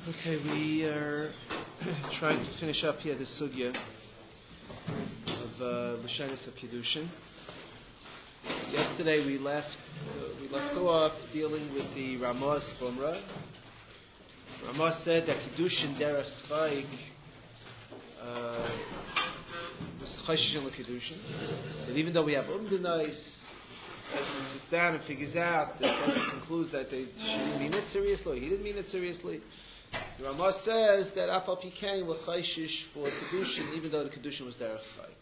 Okay, we are trying to finish up here the sugya of L'Shenis of Kiddushin. Yesterday we left off dealing with the Ramah's Chumrah. Ramah said that Kiddushin Derech Chayk was Chayshish in Kiddushin. That even though we have Umdenais, sits down and figures out that concludes that she didn't mean it seriously, or he didn't mean it seriously. The Ramah says that Afal Pikain was Chayshish for Kiddushin, even though the Kiddushin was Derech Chayk.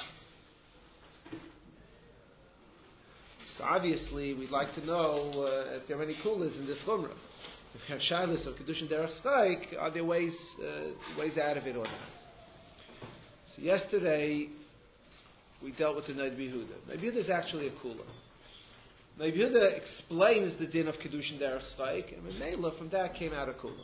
So obviously, we'd like to know if there are any kulas in this chumrah. If we have shalos of Kiddushin Derech Chayk, are there ways out of it or not? So yesterday, we dealt with the Noid Yehuda. Noid Yehuda is actually a kula. Noid Yehuda explains the din of Kiddushin Derech Chayk, and Mela from that came out a kula.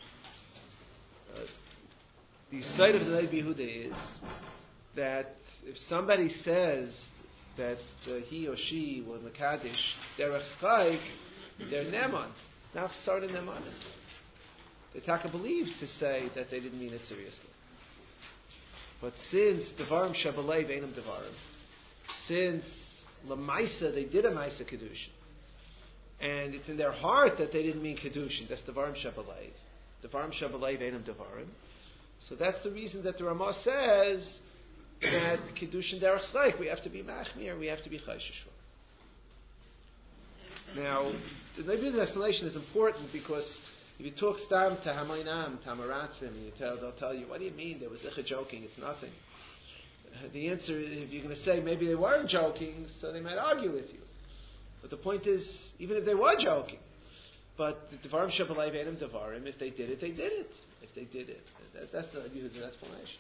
The side of the Noid Yehuda is that if somebody says that he or she were Mekadesh Derech Chayk, they're Neman. Now started Nemanis. The Taka believes to say that they didn't mean it seriously. But since Devarim Shabalei Veinam Devarim, since Lamaisa they did a Maisa Kedushin, and it's in their heart that they didn't mean Kedushin, that's Devarim Shabalei. Devarim Shabalei Veinam Devarim. So that's the reason that the Ramah says that Kiddushin Derech Chayk, we have to be Machmir, we have to be Chayshish for. Now, the Noid Yehuda's explanation is important because if you talk Stam to Hamaynam, Tamaratzim, and they'll tell you, what do you mean? There was Icha joking, it's nothing. The answer is, if you're going to say maybe they weren't joking, so they might argue with you. But the point is, even if they were joking, but the Devarim Shabalei Veinam Devarim, if they did it, they did it. If they did it. That's the Noid Yehuda's explanation.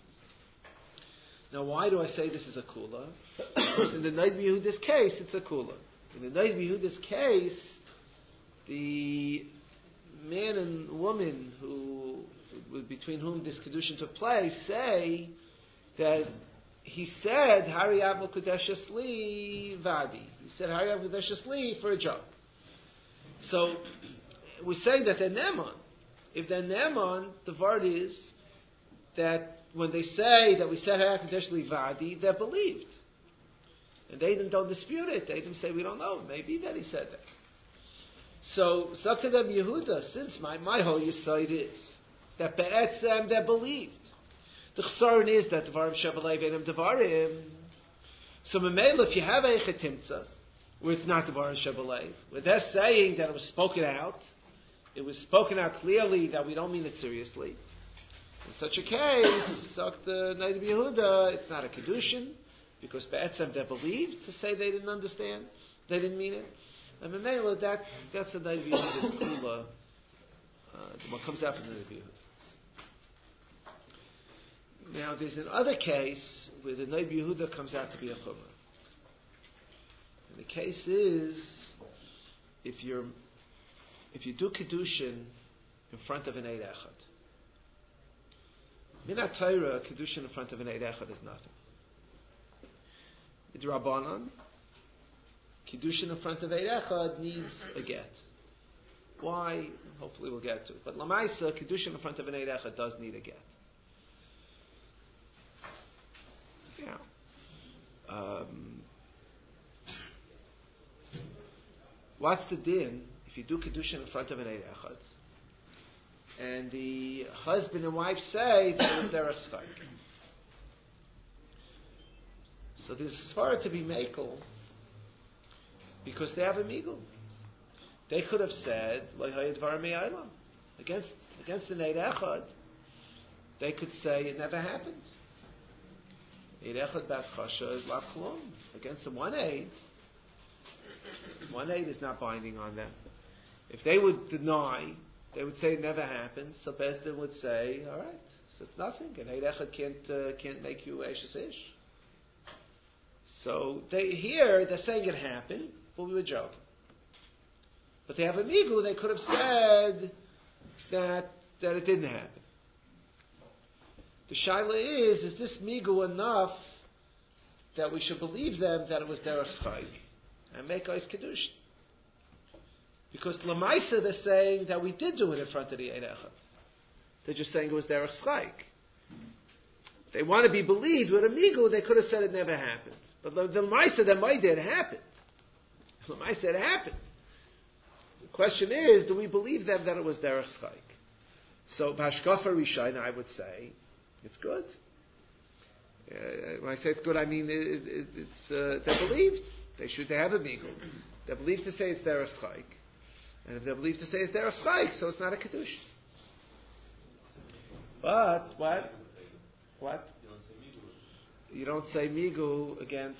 Now, why do I say this is a kula? Because in the Noid Yehuda's case, it's a kula. In the Noid Yehuda's case, the man and woman between whom this kedushin took place say that he said Hari Avol Kodeshas Li Vadi. He said Hari Avol Kodeshas Li for a joke. So we say that they're Neman. If they're Neman, the word is that when they say that we said Hari Avol Kodeshas Li Vadi, they're believed. And they don't dispute it. They didn't say we don't know. Maybe that he said that. So, Sakadam Yehuda, since my whole Yisayid is that Be'etzem they're believed. The Chsaron is that Devarim Shabalei Veinam Devarim. So, Memela, if you have Eicha Timtza, where it's not Devarim Shabalei, where they're saying that it was spoken out clearly that we don't mean it seriously. In such a case, Sakta Noid Yehuda, it's not a Kedushin, because Be'etzem they're believed to say they didn't understand, they didn't mean it. And Memela, that's the Noid Yehuda's kula, what comes out from the Noid Yehuda. Now, there's another case where the Noid Yehuda comes out to be a chumrah. And the case is, if you do Kiddushin in front of an Eid Echad. Minat Torah, Kiddushin in front of an Eid Echad is nothing. It's Rabbanan. Kiddushin in front of Eid Echad needs a get. Why? Hopefully we'll get to it. But Lamaisa, Kiddushin in front of an Eid Echad does need a get. Yeah. What's the din if you do Kiddushin in front of an Eid Echad and the husband and wife say that it was Derech Chayk? So there's svara to be mekel because they have a migul. They could have said against the Eid Echad. They could say it never happened. Eid Echad Bat Chasha is Lav Klum. Against the one Eid is not binding on them. If they would deny, they would say it never happened. So Bezdin would say, all right, so it's nothing. And Eid Echad can't make you Eshes Ish. So they're saying it happened, but we were joking. But they have a migu, they could have said that it didn't happen. The shaila is this migu enough that we should believe them that it was Derech Chayk and make Ois Kedushin? Because Lamaisa they're saying that we did do it in front of the Eid Echad. They're just saying it was derech schayk. They want to be believed with a migu, they could have said it never happened. But the Lamaisa that might did happened. The Lamaisa it happened. The question is, do we believe them that it was derech schayk? So Bashkafa Rishayna, I would say, it's good. When I say it's good, I mean they're believed. They have a migu. They're believed to say it's derech schayk. And if they're believed to say it's derech schayk, so it's not a kiddush. But what? What? You don't say migu against.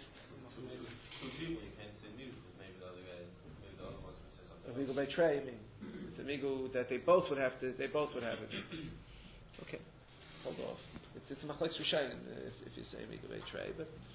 A migu by tray, I mean. It's a migu that they both would have it. Okay, hold off. It's a machlekes rishayin if you say migu by tray,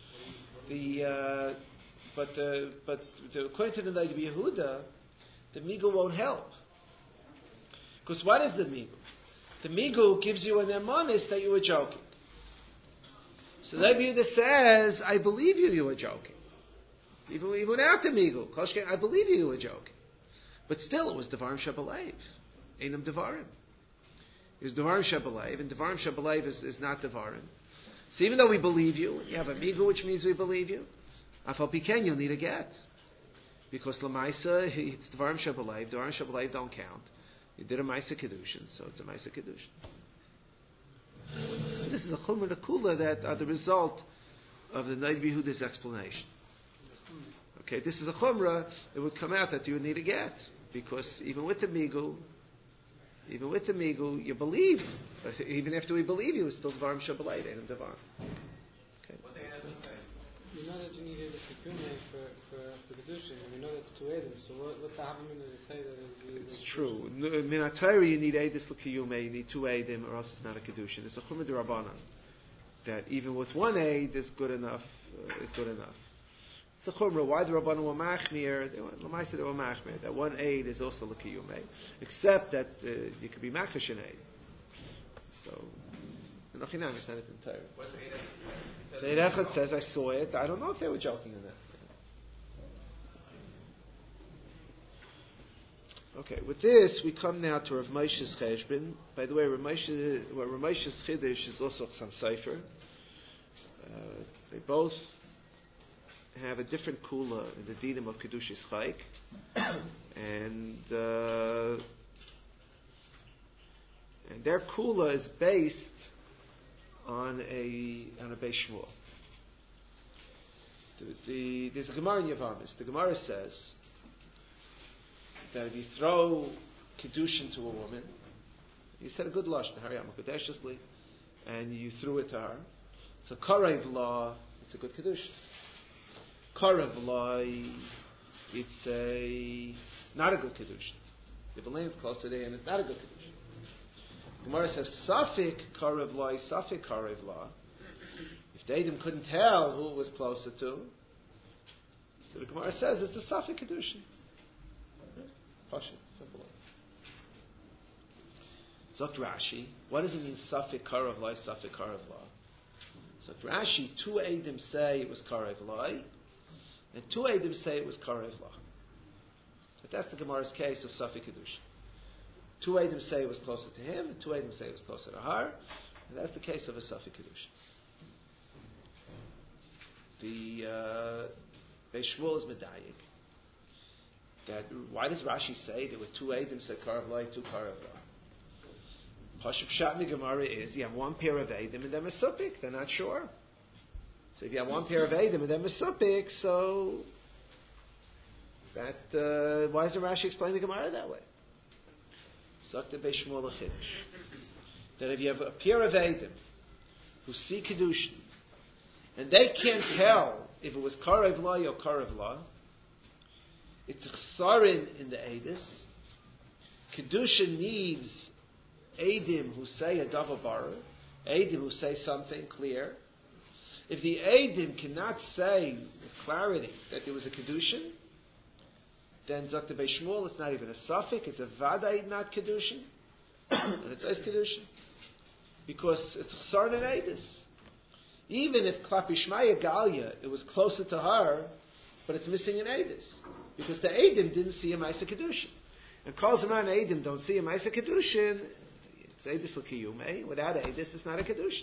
but according to the Nagid Yehuda, the migu won't help. Because what is the migu? The migu gives you an emanis that you were joking. So the Nagid Yehuda says, I believe you were joking. Even without the migu, I believe you were joking. But still, it was Devarim Shebalev. Einam Devarim. It was Devarim Shebalev, and Devarim Shebalev is not Devarim. So even though we believe you, you have a migu, which means we believe you, Afal Piken, you'll need a get. Because Lamaisa, it's Devarim Shebalev. Devarim Shebalev don't count. You did a Maisa Kedushin, so it's a Maisa Kedushin. This is a Chumrah and a Kula that are the result of the Nagid Yehuda's explanation. Okay, this is a Chumrah, it would come out that you would need a get. Because even with the migu, you believed. Even after we believe you, it's still Dvarim Shabbalay, Einam Devarim. Okay. You know that you needed a Kikume for Kedushin, and we know that's two Edom, so what's the Havamim that say that it's true. Min HaTorah you need Edis L'Kiyume, you need two Edim, or else it's not a Kedushin. It's a Chumrah D'Rabbanan, that even with one Eid is good enough, It's a chumrah. Why the Rabbanan were machmir? Lamaisa they were machmir. That one aid is also l'kiyumei, except that you could be machash an aid. So, the Nachinam is not it entirely. The Echad says, "I saw it." I don't know if they were joking in that. Okay, with this we come now to Rav Moshe's cheshbon. By the way, Rav Moshe's chiddush is also Chasam Sofer. They both have a different kula in the dinim of Kedushas Chayk, and their kula is based on a Beis Shmuel. There's a Gemara in Yavamis. The Gemara says that if you throw Kedushin to a woman, you said a good lashon, Hariyam Kodeshesli, and you threw it to her, so Karev law, it's a good Kedushin. Karev law, it's not a good Kedushin. The Belaim is close to there, and it's not a good Kedushin. Gemara says, Safik Karev law, Safik Karev law. If the Edom couldn't tell who it was closer to, so the Gemara says it's a Safik Kedushin. Pasha, simple. Zok Rashi, what does it mean Safik Karev law, Safik Karev law? Zok Rashi, two Edom say it was Karev law, and two Eidim say it was Karev law. But that's the Gemara's case of Safik Kedushin. Two Eidim say it was closer to him, and two Eidim say it was closer to her, and that's the case of a Safik Kedushin. The Beis Shmuel is Medayik. That why does Rashi say there were two Eidim said Karev law, two Karev law? Pashup Shat Gemara is you have one pair of Eidim and then a Supik. They're not sure. So if you have one pair of Eidim and then Mesupik, so that why does the Rashi explain the Gemara that way? Zakta Beis Shmuel Chiddush. That if you have a pair of Eidim who see Kedushin, and they can't tell if it was Karev law or Karev law, it's Chsarin in the Eidis. Kedushin needs Eidim who say a Davar Bara, Eidim who say something clear. If the Eidim cannot say with clarity that there was a Kedushin, then Zakta Beis Shmuel, it's not even a Safik, it's a Vadaid, not Kedushin, and it's Eis Kedushin. Because it's Chsarn and Eidis. Even if Klapi Shmaya Galia, it was closer to her, but it's missing an Eidis. Because the Eidim didn't see a Maisa Kedushin. And Kol Zaman Eidim don't see a Maisa Kedushin, It's Eidus L'Kiyume. Without Eidus, it's not a Kedushin.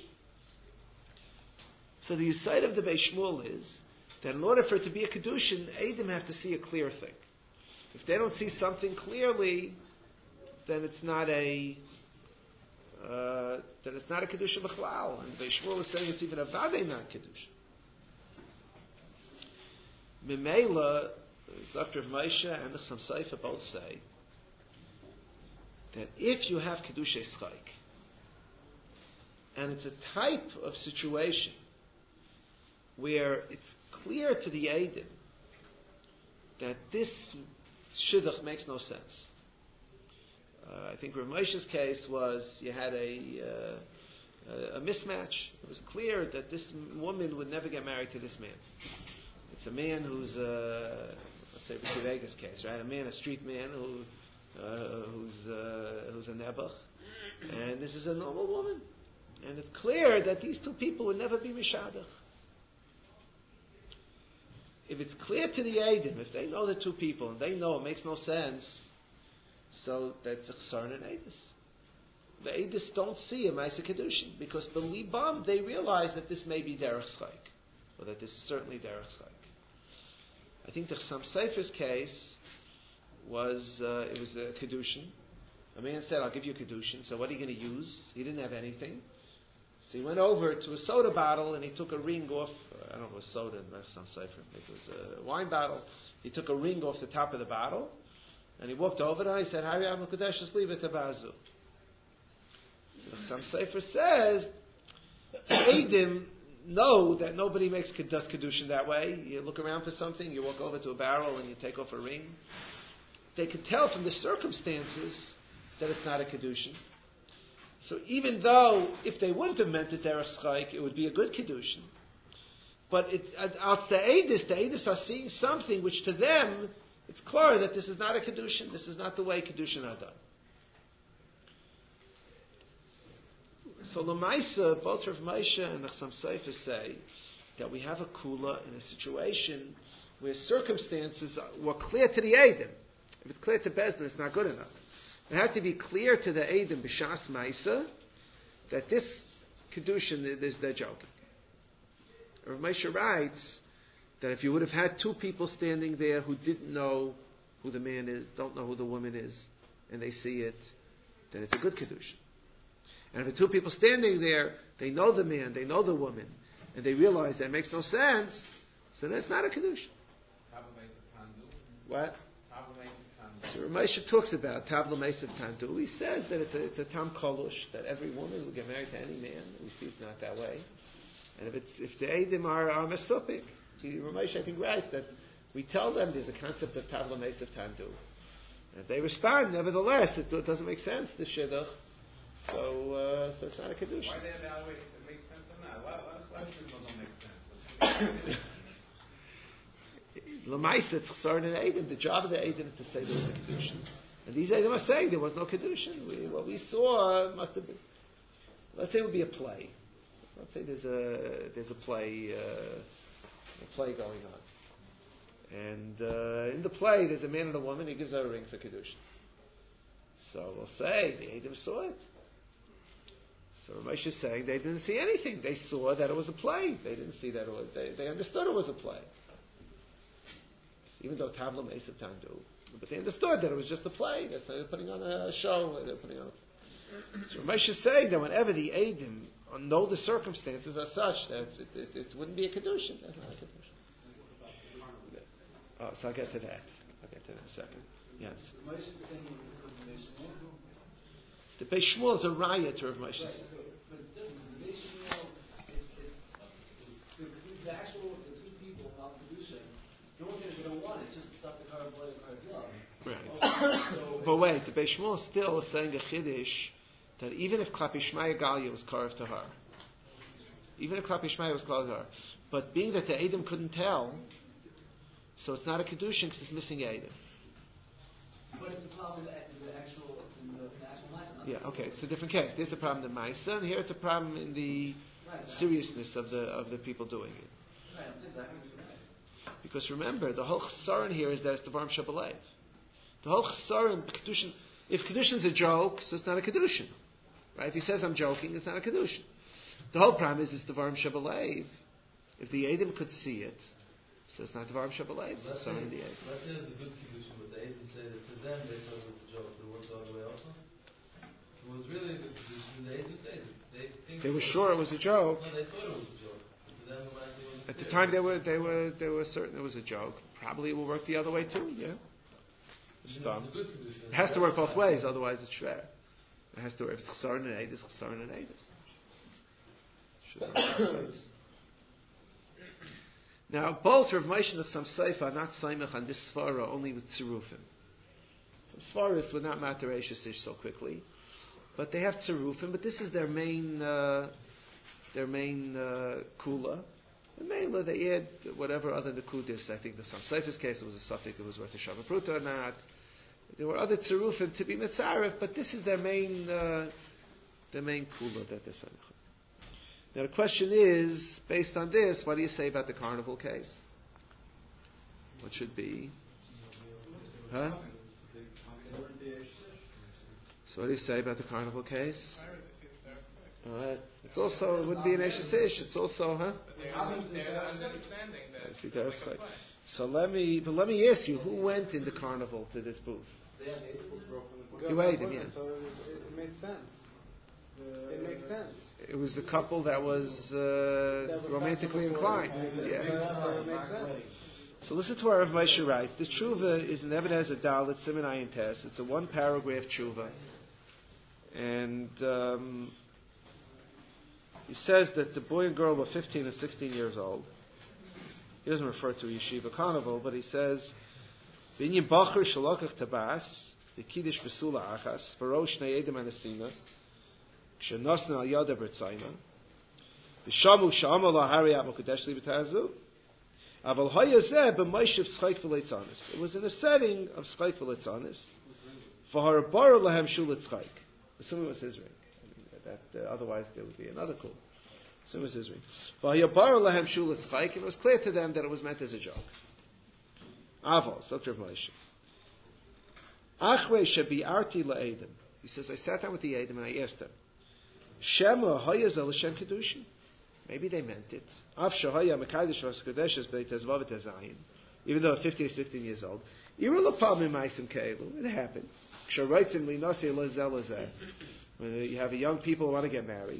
So the side of the Beis Shmuel is that in order for it to be a Kedushin, Eidim have to see a clear thing. If they don't see something clearly, then it's not a Kedushin B'chlal. And the Beis Shmuel is saying it's even a Vadei not Kedushin. Mimela, Dr. Moshe and the Chassam Sofer both say that if you have Kedushei Schaik, and it's a type of situation where it's clear to the Eidim that this Shidduch makes no sense. I think Rav Moshe's case was you had a mismatch. It was clear that this woman would never get married to this man. It's a man who's, let's say, Ricky Vegas case, right? A street man who's a nebuch, and this is a normal woman, and it's clear that these two people would never be mishadach. If it's clear to the Eidim, if they know the two people and they know it makes no sense, so that's a chsaron and Eidus. The Eidus don't see a Ma'aseh Kedushin because the Libam, they realize that this may be Derech Schaik, or that this is certainly Derech Schaik. I think the Chassam Sofer's case was, it was a Kedushin. A man said, I'll give you a Kedushin, so what are you going to use? He didn't have anything. So he went over to a soda bottle and he took a ring off, I don't know if it was soda in Chassam Sofer, maybe it was a wine bottle. He took a ring off the top of the bottle and he walked over there and he said, Hari Am Kodesh, just leave it to Bazu. So the Chassam Sofer says, the Eidim know that nobody does Kedushin that way. You look around for something, you walk over to a barrel and you take off a ring. They can tell from the circumstances that it's not a Kedushin. So even though if they wouldn't have meant it Derech Schaik, it would be a good Kedushin. But the Eidus are seeing something which to them, it's clear that this is not a Kedushin, this is not the way Kedushin are done. So L'maisa, both Rav Moshe and the Chassam Sofer say that we have a kula in a situation where circumstances were clear to the Eidim. If it's clear to Bezdin, it's not good enough. It had to be clear to the Eidim b'shas Maisa that this Kedushin is they're joking. Rav Moshe writes that if you would have had two people standing there who didn't know who the man is, don't know who the woman is, and they see it, then it's a good Kedushin. And if the two people standing there, they know the man, they know the woman, and they realize that makes no sense, so that's not a Kedushin. What? So Rav Moshe talks about Tavla Meisiv Tandu. He says that it's a Tam Kolush, that every woman will get married to any man. We see it's not that way. And if the Eidim are Mesupik, Rav Moshe I think writes that we tell them there's a concept of Tavla Meisiv Tandu. And if they respond, nevertheless, it doesn't make sense, the Shidduch. So it's not a Kedusha. Why they evaluate if it makes sense or not? Why Shidduch don't make sense? L'maisa, it's Chsaron and Eidim. The job of the Eidim is to say there was a Kedushin. And these Eidim are saying there was no Kedushin. What we saw must have been, let's say it would be a play. Let's say there's a play going on. And in the play there's a man and a woman, he gives her a ring for Kedushin. So we'll say the Eidim saw it. So Ramesh is saying they didn't see anything. They saw that it was a play. They didn't see that it was, they understood it was a play. Even though Tavla Meisiv Tandu. But they understood that it was just a play. They were putting on a show. They were putting on so Ramesh is saying that whenever the Eidim know the circumstances are such that it wouldn't be a Kedushin. That's not a Kedushin. So I'll get to that. I'll get to that in a second. Yes. The Beis Shmuel is a raya to Rav Moshe. But the Beis Shmuel is the actual two people about Kedusha. The only thing they don't want is just stuff the car blood and car glove. Right. But wait, the Beis Shmuel still is saying a chiddush that even if Klapi Shmaya Galia was carved to her, even if Klapi Shmaya was carved to her, but being that the Eidim couldn't tell, so it's not a Kedushin because it's missing Eidim. But it's a problem in the actual Maisa. Yeah, okay, it's a different case. There's a problem in the Maisa, and here it's a problem in the seriousness of the people doing it. Right, that's exactly right. Because remember, the whole chsaron here is that it's the Varm Shabbalev. The whole chsaron, Kedushin, if Kedushin is a joke, so it's not a Kedushin. Right? If he says I'm joking, it's not a kedushin. The whole problem is Devarim Shabalev. If the Eidim could see it, so it's not Devarim Shabalev. It's the Eidim. Let's say it's a good kedushin, but the Eidim say that to them they thought it was a joke. It worked all the way also. It was really a good kedushin. The Eidim say that They were sure it was a joke. No, they thought it was a joke. To them, it actually wasn't At the serious. time, they were certain it was a joke. Probably it will work the other way too. Yeah. It's dumb. It's a good kedushin. It has to work both ways, otherwise it's fair. It has to work. If it's Chesaron and Eidus, Chesaron and Eidus. Should work both ways. Now, both Rav Moshe and Sam Seifa are not Saimach on this Svara only with Tzirufim. Some Svaras would not matter Eishes Ish so quickly, but they have Tzirufim. But this is their main Kula. And mainly they add whatever other Nekudis. I think the Sam Seifa's case it was a suffix. It was worth a Shavapruta or not. There were other Tzirufim to be Mitzaref, but this is their main Kula that they're Saimach. Now the question is, based on this, what do you say about the carnival case? What should be? Huh? So what do you say about the carnival case? It's also, it wouldn't be an Eshes Ish, it's also, huh? They're understanding that. See, that's like, so let me ask you, who went in the carnival to this booth? You ate him, yeah. So it made sense. It makes sense. It was the couple that was romantically inclined. Yeah. So listen to what Rav Moshe writes. The tshuva is never has a dalet siman ayin tes. It's a one paragraph tshuva, and he says that the boy and girl were 15 and 16 years old. He doesn't refer to yeshiva carnival, but he says, "V'inyin bacher shalokach tabas the kiddush besula achas v'rosh shnei edim anasina." Shenosna al yada bertzayna, v'shamu shama lahari at mokadesh li b'tazu, aval hayazeh b'maishiv schayk v'leitzanis. It was in a setting of schayk v'leitzanis. V'harabar lahem shulat schayk. Assuming it was his ring. Otherwise there would be another call. Assuming it was his ring. V'harabar lahem shulat schayk. And it was clear to them that it was meant as a joke. Aval, so Rav Moshe. Achrei shebi'arti la'edim. He says, I sat down with the Edim and I asked them, Shema hayazel Hashem kedushin. Maybe they meant it. Av shahaya mekadosh v'skadeshes beitezvav tezayin. Even though 15 or 16 years old, it happens. When you have a young people who want to get married,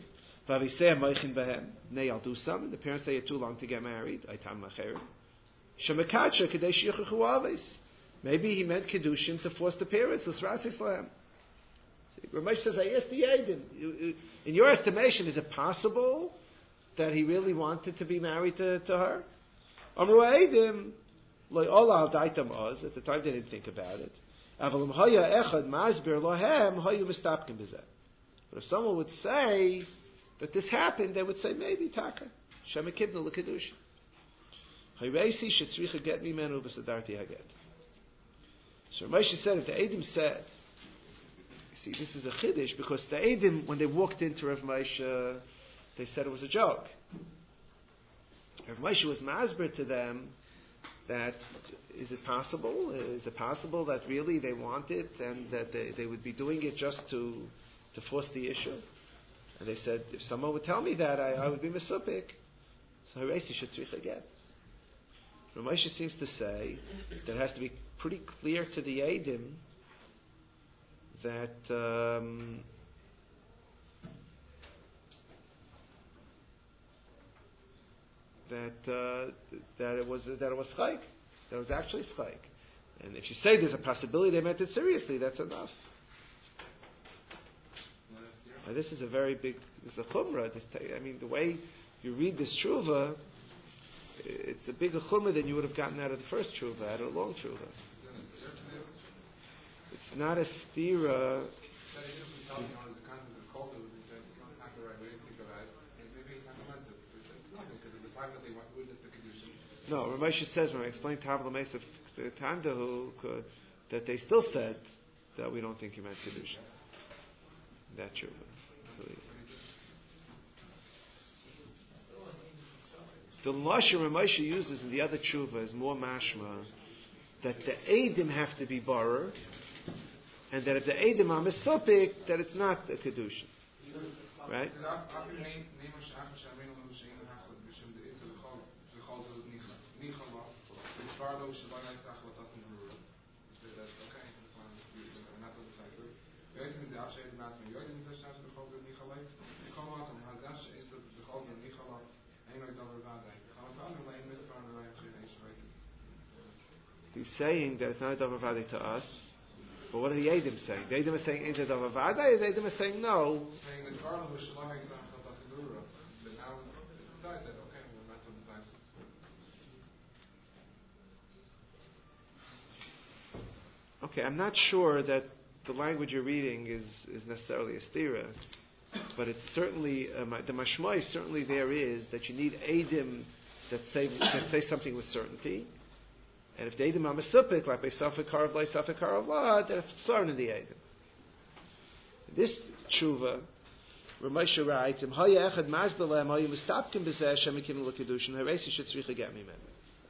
the parents say you're too long to get married. Maybe he meant kedushin to force the parents. Ramesh says, I asked the Eidim. In your estimation, is it possible that he really wanted to be married to her? Amru Eidim, at the time they didn't think about it. But if someone would say that this happened, they would say, maybe Taka. Shema Kibna L'Kedush. Hayreisi shetzricha get mi menu v'sadarti haget. So Ramesh said, if the Eidim said, see, this is a chiddush because the Eidim, when they walked into Rav Moshe, they said it was a joke. Rav Moshe was masber to them that is it possible that really they want it and that they would be doing it just to force the issue? And they said, if someone would tell me that, I would be mesupik. So Haresi should tzricha get. Rav Moshe seems to say that it has to be pretty clear to the Eidim that it was chayk, that it was actually chayk. And if you say there's a possibility they meant it seriously, that's enough. Now, this is a very big, this is a chumrah. The way you read this tshuva, it's a bigger chumrah than you would have gotten out of the first tshuva, out of a long tshuva. It's not a stira. No, Ramesh says when I explained Tav L'Meis of Tandahu that they still said that we don't think he meant kedushin. That's true. The lashon Ramesh uses in the other tshuva is more mashma that the Eidim have to be barer, and that if the Eidim are misopik, that it's not a kedushin. Right? He's saying that it's not a davar vadai to us, but what are the Eidim saying? The Eidim are saying it's a davar vadai, or the Eidim are saying no? Okay, I'm not sure that the language you're reading is necessarily a stira, but it's certainly the mashma is certainly there is that you need Eidim that say something with certainty. And if the Eidim are mesupik, like by Safek Harav Lai, Safek Harav La, then it's psarin in the Eidim. This tshuva, Ramesha writes, Im haya echad mazdalem, haya mustapkim b'zeh, Hashem ekim l'kedushin, haresi shetzricha get mimenu.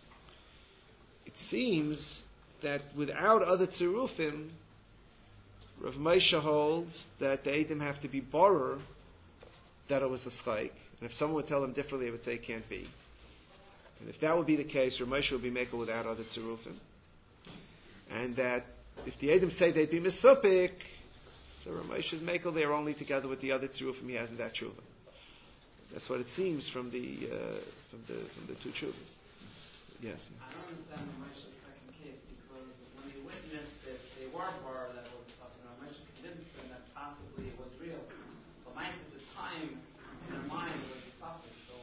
It seems that without other tzirufim, Rav Moshe holds that the Eidim have to be borer that it was a schaik. And if someone would tell them differently, they would say it can't be. And if that would be the case, Rav Moshe would be makel without other tzirufim. And that if the Eidim say they'd be misupik, so Rav Moshe is makel there only together with the other tzirufim he has in that tshuva. That's what it seems from the two tshuvas. Yes. I don't understand Rav Moshe's second case because when he witnessed that they were bar that was talking, Rav Moshe convinced them that possibly it was real. But my at the time in their mind was topic. So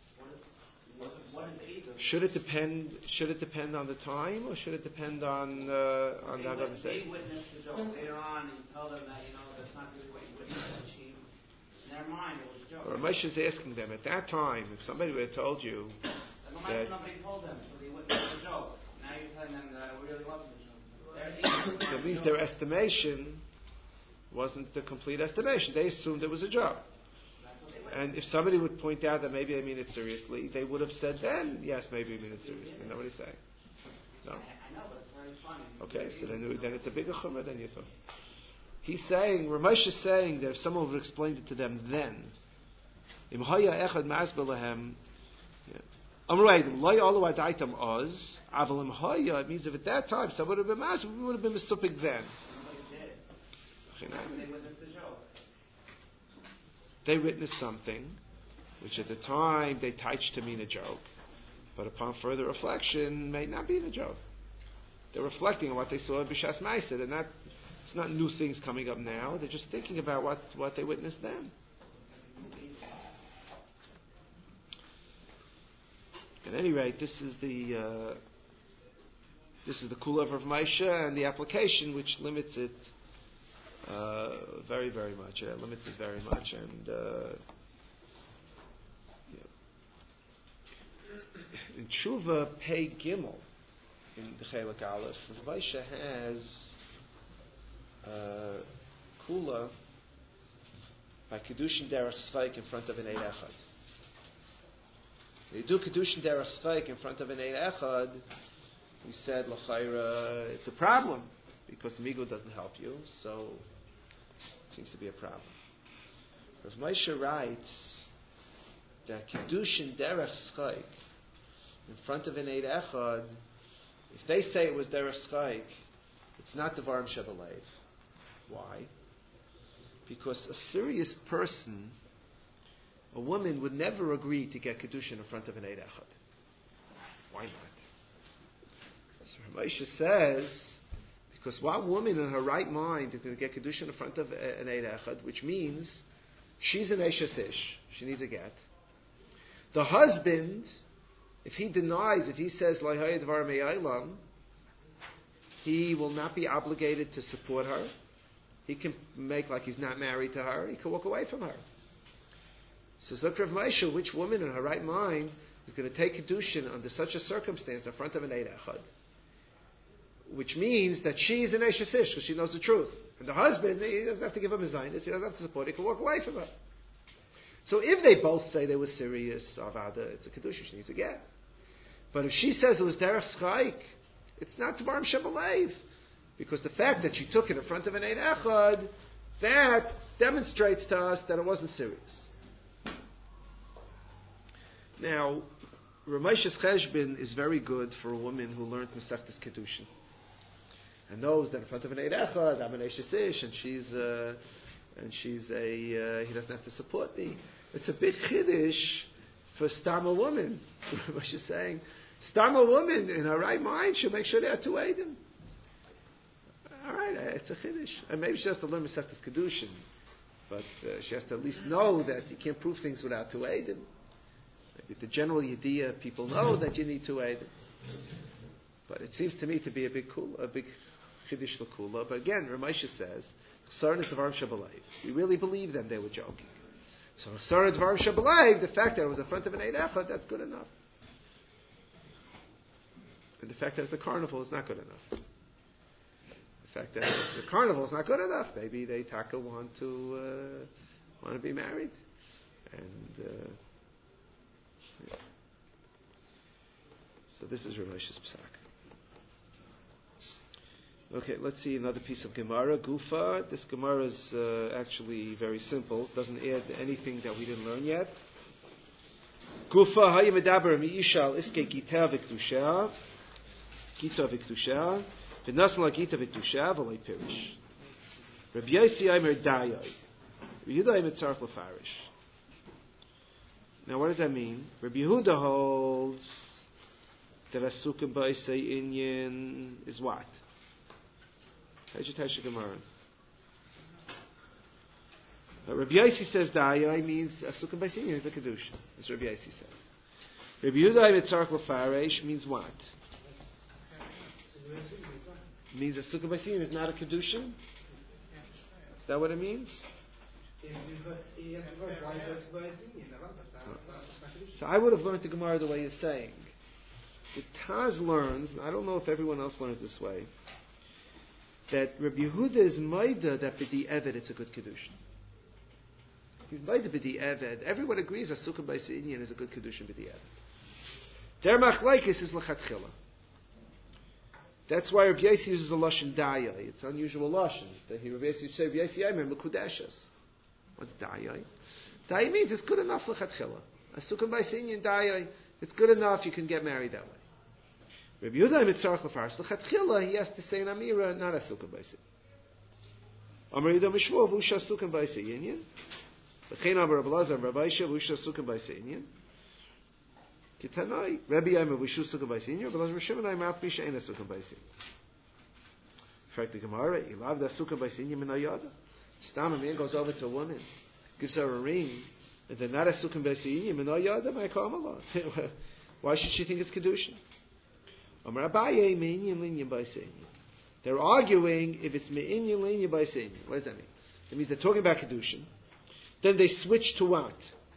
what is Eidim? Should it depend on the time, or should it depend on the other They witnessed the joke. Later on, you tell them that that's not really what you witnessed. In their mind, it was a joke. Or Moshe is asking them at that time, if somebody would have told you that nobody told them, so they witnessed the joke. Now you're telling them that it really wasn't a joke. at least their estimation wasn't the complete estimation. They assumed it was a joke. And if somebody would point out that maybe they mean it seriously, they would have said then, yes, maybe we mean it seriously. Nobody's saying. No. I know, but it's very funny. Okay, so then it's a bigger chumrah than you thought. He's saying, Ramesh is saying that if someone would have explained it to them then, Im haya echad ma'asber lahem, Amrayim, loy olu adaitam oz, aval im haya, it means if at that time someone would have been ma'asber, we would have been misupik then. They witnessed something, which at the time they touched to mean a joke, but upon further reflection, may not be a joke. They're reflecting on what they saw at B'Shas Ma'aseh. It's not new things coming up now. They're just thinking about what they witnessed then. At any rate, this is the kula of Moshe and the application, which limits it very, very much. It limits it very much, and in Tshuva Pei Gimel in the Chelek Aleph, Moshe has kula by kedushin derech sfaik in front of an eid echad. They do kedushin derech sfaik in front of an eid echad. We said l'chayra, it's a problem because migu doesn't help you, so it seems to be a problem. Rav Moshe writes that kedushin derech sfaik in front of an eid echad, if they say it was derech sfaik, it's not devarim shebalev. Why? Because a serious person, a woman, would never agree to get kedushin in front of an eid echad. Why not? So Moshe says, because what woman in her right mind is going to get kedushin in front of an eid echad, which means she's an eshes ish, she needs a get. The husband, if he denies, if he says lo hayed dvar me'aylam, he will not be obligated to support her. He can make like he's not married to her. He can walk away from her. So Zok Rav Moshe, which woman in her right mind is going to take kedushin under such a circumstance in front of an eid echad? Which means that she is an eshes ish because she knows the truth, and the husband, he doesn't have to give him his zaynis, he doesn't have to support. He can walk away from her. So if they both say they were serious, avada, it's a kedushin, she needs a get. But if she says it was derech schaik, it's not Dvarim Shebalev. Because the fact that she took it in front of an Eid Echad that demonstrates to us that it wasn't serious. Now, Ramesh's Cheshbin is very good for a woman who learned Masechtas Kedushin and knows that in front of an Eid Echad, I'm an Eishes Ish, and he doesn't have to support me. It's a big chiddush for Stam a woman. Ramesh is saying, Stam a woman in her right mind should make sure there are two Eidim. All right, it's a chiddush. And maybe she has to learn Masechtas Kedushin, but she has to at least know that you can't prove things without two Eidim. Maybe the general idea, people know that you need two Eidim. But it seems to me to be a big chiddush l'kula. But again, Ramesh says, Chsaron is Dvarim Shabbalayv. We really believe them, they were joking. So Chsaron is Dvarim Shabbalayv, the fact that it was in front of an Eid Echad, that's good enough. And the fact that it's a carnival is not good enough. The fact that it's a carnival is not good enough. Maybe they want to be married. And yeah. So this is Ramesh's Psak. Okay, let's see another piece of Gemara. Gufa. This Gemara is actually very simple. It doesn't add anything that we didn't learn yet. Gufa hayi medaber miishal iske gita v'kedusha, gita v'kedusha, v'nasan la gita v'kedusha v'lei pirish. Rabbi Yossi Aimer dayai, Yehuda Aimer tzarich l'farish. Now, what does that mean? Rabbi Yehuda holds that a sukkah b'isei inyan is what? Hajjatash Gemara. Rabbi Yossi says dayai means a sukkah b'isei inyan is a kedusha. As Rabbi Yossi says. Rabbi Yehuda Aimer tzarich l'farish means what? It means a sukkah b'isei inyan is not a kedusha. Is that what it means? So I would have learned the Gemara the way you're saying. The Taz learns, and I don't know if everyone else learns this way, that Rabbi Yehuda is Maida that b'di Eved it's a good Kedushin. He's Maida b'di Eved. Everyone agrees that Sukkah by Inyan is a good Kedushin b'di Eved. Their Machlaikis is L'chatchila. That's why Rabbi Yossi uses a Lashon Daya. It's unusual Lashon. Rabbi Yossi say, Rabbi Yossi Aimer Mekudeshes. What's Daya? Daya means it's good enough L'chatchila. A Sukkah by Inyan Daya, it's good enough, you can get married that way. Rabbi Yehuda Mitzarach L'Farish L'chatchila, he has to say an Amira, not a Sukkah by Inyan. Amar Yehuda Mishmua V'usha Sukkah by Inyan. L'chein Amar Rabbi Lazar Rabbi Isha V'usha Sukkah by Inyan. Kitanai, Rabbi Aimer V'ushu Sukkah by Inyan, Rabbi Lazar Rishim and Aimer Appisha Ein a Sukkah by Inyan. In fact, the Gemara, he loved that Sukkah by Inyan Min Ayada. Stam, a man goes over to a woman, gives her a ring, and they're not a Sukkah by Inyan Min Ayada, my Kamala. Why should she think it's Kedushin? Amar Abaye Me'inyan Linyan by Inyan. They're arguing if it's Me'inyan Linyan by Inyan. What does that mean? It means they're talking about Kedushin. Then they switch to what?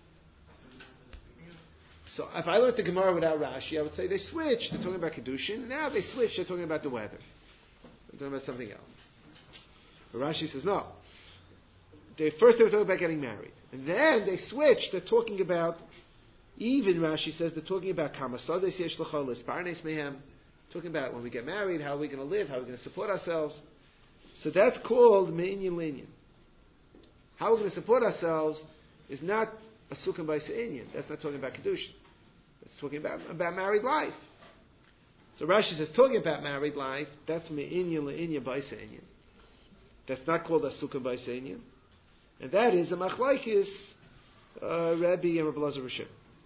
So if I learned the Gemara without Rashi, I would say they switched. They're talking about Kedushin. Now they switched. They're talking about the weather. They're talking about something else. But Rashi says no. First they were talking about getting married. And then they switched. They're talking about, even Rashi says, they're talking about Kamasades Yesh L'Cholis, Parnes Mehem. Talking about when we get married, how are we going to live, how are we going to support ourselves. So that's called Me'inyan Linyan. How we're going to support ourselves is not a Sukkah by Se'inyan. That's not talking about Kedushin. That's talking about married life. So Rashi says, talking about married life, that's Me'inyan L'Inyan by Se'inyan. That's not called a Sukkah by Se'inyan. And that is a Machlaikis, Rabbi and Rabbi Lazar Rishim.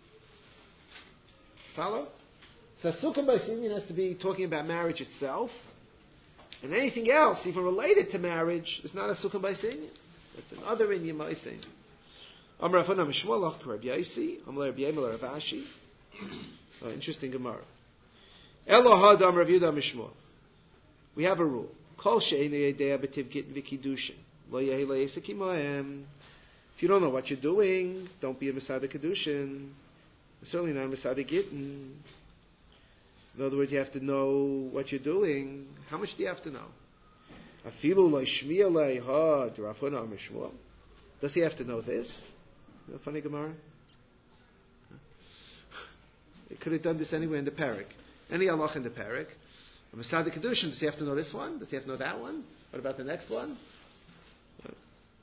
Follow? So Sukkah by Se'inyan has to be talking about marriage itself. And anything else, even related to marriage, is not a Sukkah by Se'inyan. It's another Inyan by Se'inyan. Amar Rafana Mishmolach to Rabbi Yossi, Amar Rabbi Yemel Rav Ashi. Interesting Gemara. Elohad Amar Rav Yehuda Mishmol. We have a rule. Kol she'enei yedei b'tiv gittin v'kiddushin. Lo yehi lo yesek imohem. If you don't know what you're doing, don't be a Masada Kedushin. Certainly not a Masada Gittin. In other words, you have to know what you're doing. How much do you have to know? Afilu lo shmiya le'ha d'Rafuna Amar Shmuel. Does he have to know this? A funny Gemara. He could have done this anywhere in the parak. Any halach in the parak. A Masada Kedushin, does he have to know this one? Does he have to know that one? What about the next one?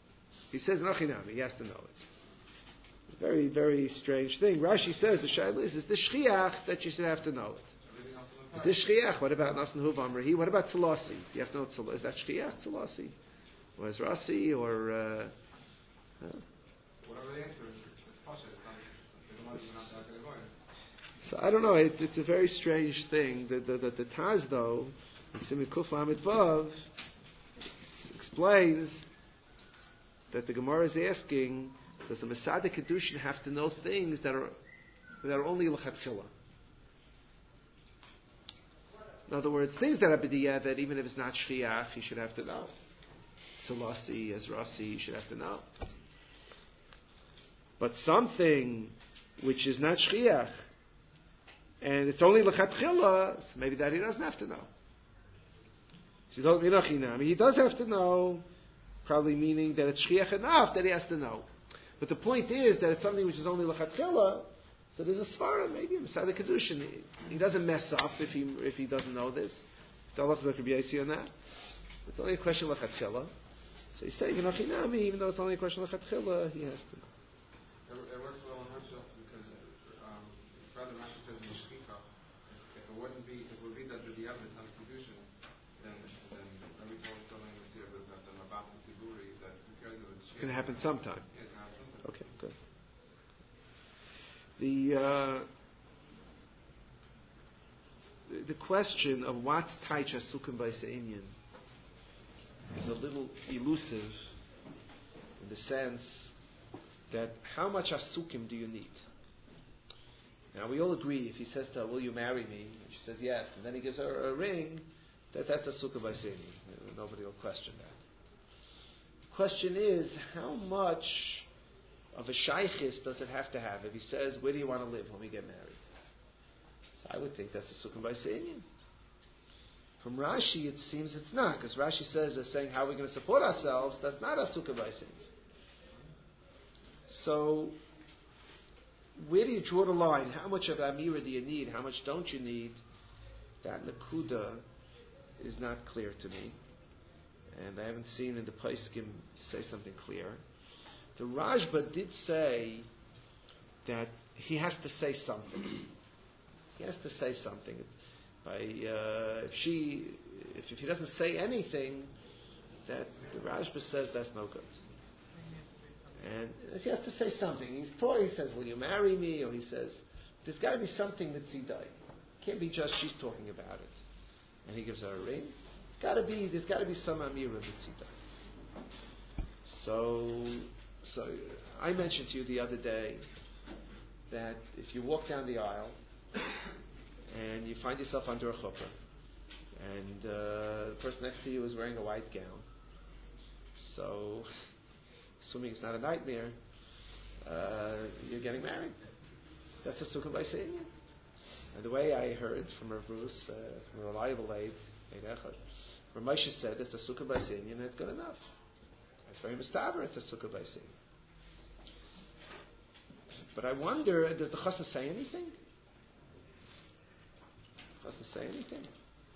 He says Nachinami, he has to know it. Very, very strange thing. Rashi says the Shaila is the Shchiach that you should have to know it. Is this Shchiach? What about Nasan Huv Amrahi? What about Tzalasi? You have to know Tzalasi. Is that Shchiach, Tzalasi? Or is Rasi? Or... Whatever the answer is, it's Pasha. So I don't know. It's a very strange thing. The Taz, though, in Simon Kuf Lamed Vav, explains that the Gemara is asking, does the Masada Kedushin have to know things that are only l'chatchila? In other words, things that are b'diyah, that even if it's not shchiach, you should have to know. Tzalasi, Ezrasi, you should have to know. But something which is not shchiach, and it's only l'chatchila, so maybe that he doesn't have to know. He does have to know, probably meaning that it's shchiach enough that he has to know. But the point is that it's something which is only l'chatchila, so there's a svara, maybe a Masada Kedushin. He doesn't mess up if he doesn't know this. The halachas are Rabbi on that. It's only a question of l'chatchila. So he's saying, even though it's only a question of l'chatchila, he has to know. It works well in Hershey also because Brother Rashi says in the Shkika, if it would be that the evidence on Kedushin, then every time someone was here with the Mabat and Tziburi, that who cares if it's It's going to happen sometime. Yeah, it's going to happen sometime. Okay, good. The question of what's Taicha Sukkim by Se'inyan is a little elusive in the sense that how much Asukim do you need? Now we all agree if he says to her, will you marry me? And she says yes, and then he gives her a ring, that's a Sukkim by Se'inyan. Nobody will question that. The question is, how much of a shaykhis does it have to have? If he says, where do you want to live when we get married? So I would think that's a Sukkim by Se'inyan. From Rashi, it seems it's not, because Rashi says they're saying how we're going to support ourselves. That's not a Sukkim by Se'inyan. So, where do you draw the line? How much of Amira do you need? How much don't you need? That Nakuda is not clear to me. And I haven't seen in the Paiskim say something clear. The Rajba did say that he has to say something. He has to say something. If he doesn't say anything, that the Rajba says that's no good. And he has to say something. He says, will you marry me? Or he says, there's got to be something that's tzidai. It can't be just she's talking about it. And he gives her a ring. There's got to be some amira b'tzidai. So I mentioned to you the other day that if you walk down the aisle and you find yourself under a chuppah and the person next to you is wearing a white gown, so assuming it's not a nightmare, you're getting married. That's a sukkah by saying it. And the way I heard from Rav Bruce, from a reliable aid Echad, where Moshe said it's a sukkah by saying and it's good enough. It's very mustaber, it's a sukkah by saying. But I wonder, does the chassan say anything? Chassan say anything?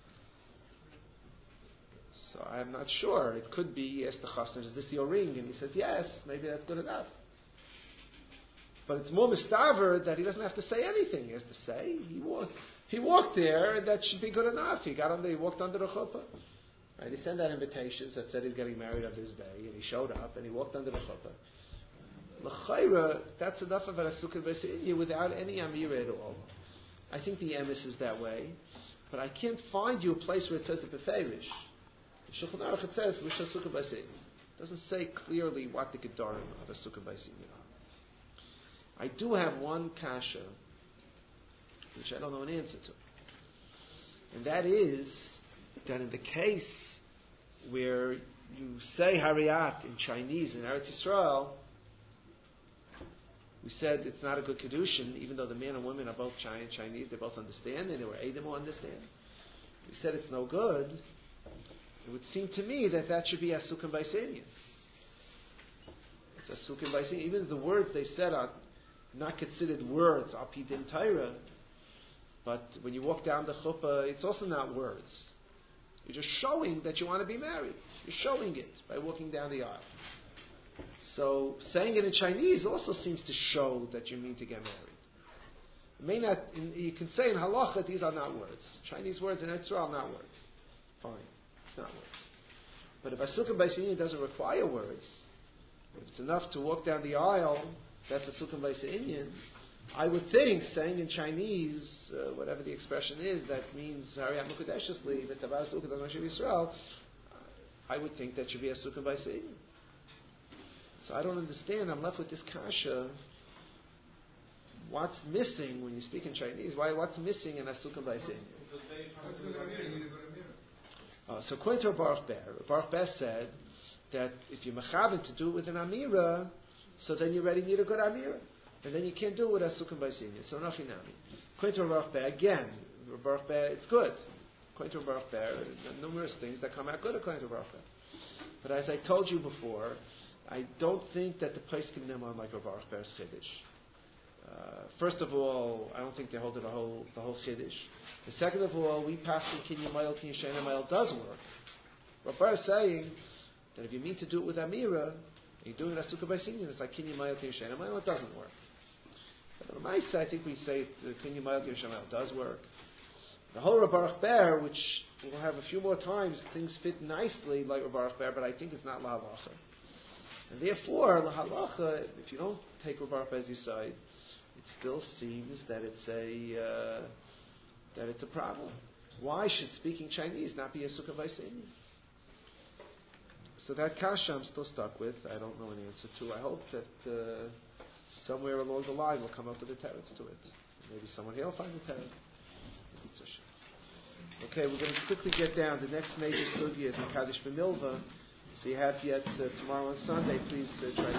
So I'm not sure. It could be, he asked the chassan, is this your ring? And he says, yes, maybe that's good enough. But it's more mistaver that he doesn't have to say anything. He has to say, he walked there, and that should be good enough. He walked under the chuppah. Right? He sent out invitations that said he's getting married on this day, and he showed up, and he walked under the chuppah. L'chayra, that's enough of a sukkah b'se'inya without any amira at all. I think the emes is that way, but I can't find you a place where it says it beferish. Shulchan Aruch it says Rishon Sukkah B'Se'inyan. It doesn't say clearly what the gedarim of a Sukkah B'Se'inyan are. I do have one kasha which I don't know an answer to, and that is that in the case where you say Hariyat in Chinese in Eretz Yisrael, we said it's not a good kedushin, even though the men and women are both Chinese, they both understand, and they were Edom who understand. We said it's no good. It would seem to me that should be a Sukkah by Se'inyan. It's a Sukkah by Se'inyan. Even the words they said are not considered words, Api Din Taira, but when you walk down the chuppah, it's also not words. You're just showing that you want to be married. You're showing it by walking down the aisle. So saying it in Chinese also seems to show that you mean to get married. It may not. You can say in halacha these are not words. Chinese words in Israel are not words. Fine, it's not words. But if a sukkah bais inyan doesn't require words, if it's enough to walk down the aisle, that's a sukkah bais inyan. I would think saying in Chinese, whatever the expression is, that means Hariyat Mukadeshesli, V'tavaz Sukkah D'Mashiv Yisrael, I would think that should be a sukkah bais inyan. So I don't understand. I'm left with this kasha. What's missing when you speak in Chinese? What's missing in a sukkah bais inyan? So according to Baruch Ber said that if you're mechaven to do it with an amira, so then you already need a good amira, and then you can't do it with a sukkah bais inyan. So nachinami. According to Baruch Ber, again, Baruch Ber, it's good. According to Baruch Ber, there are numerous things that come out good according to Baruch Ber. But as I told you before, I don't think that the place can name on like a Baruch Ber's chiddush. First of all, I don't think they hold to the whole chiddush. The second of all, we pass in Kinyan Mayil, Kinyan Shena Mayil does work. Baruch Ber is saying that if you mean to do it with Amira, and you're doing it as Sukkah Bais Inyan, it's like Kinyan Mayil, Kinyan Shena Mayil, it doesn't work. But on my side, I think we say the Kinyan Mayil, Kinyan Shena Mayil does work. The whole Baruch Ber, which we'll have a few more times, things fit nicely like Baruch Ber, but I think it's not La Halacha. And therefore, La Halacha, if you don't take Baruch Ber's side, it still seems that it's a problem. Why should speaking Chinese not be a sukkah bais inyan? So that kasha I'm still stuck with. I don't know an answer to. I hope that somewhere along the line we'll come up with a teretz to it. Maybe someone here will find a teretz. Okay, we're going to quickly get down. The next major sugya is in Kaddish B'Milva. So you have yet tomorrow and Sunday. Please try to